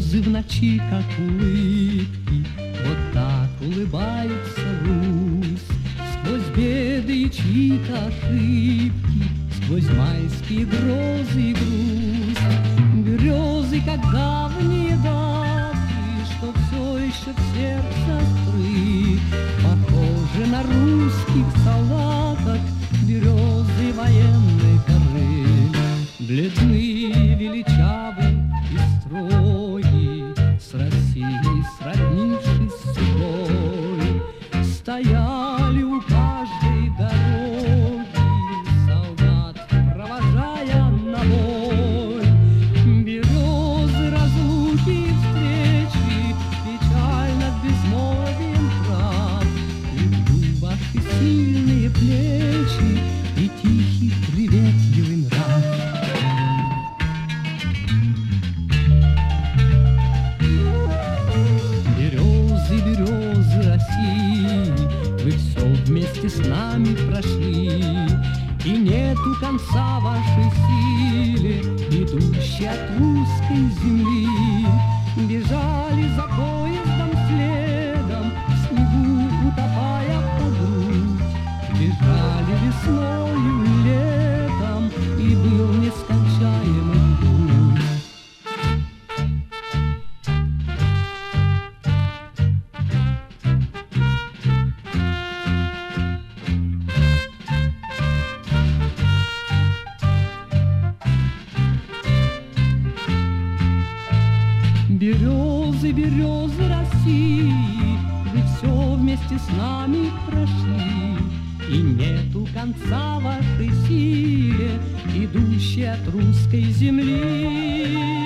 Березы в ночи, как улыбки, вот так улыбается Русь. Сквозь беды и чьи-то ошибки, сквозь майские грозы и грусть. Березы, как давние даты, что все еще в сердце скрыт, похожи на русских солдаток березы военной коры. Бледны, величавы и строги, с Россией сроднившись с судьбой, стояли у каждой дороги, солдат провожая на бой. Березы, разлуки и встречи, печаль над безмолвием трав. Люблю ваши сильные плечи и тихий приветливый нрав. Березы, березы России, вы все вместе с нами прошли, и нету конца вашей силе, идущей от русской земли. Бежали за поездом следом, в снегу утопая под грудь. Бежали весною, летом, и был нескончаемый путь. Березы, березы России, вы все вместе с нами прошли, и нету конца вашей силе, идущей от русской земли.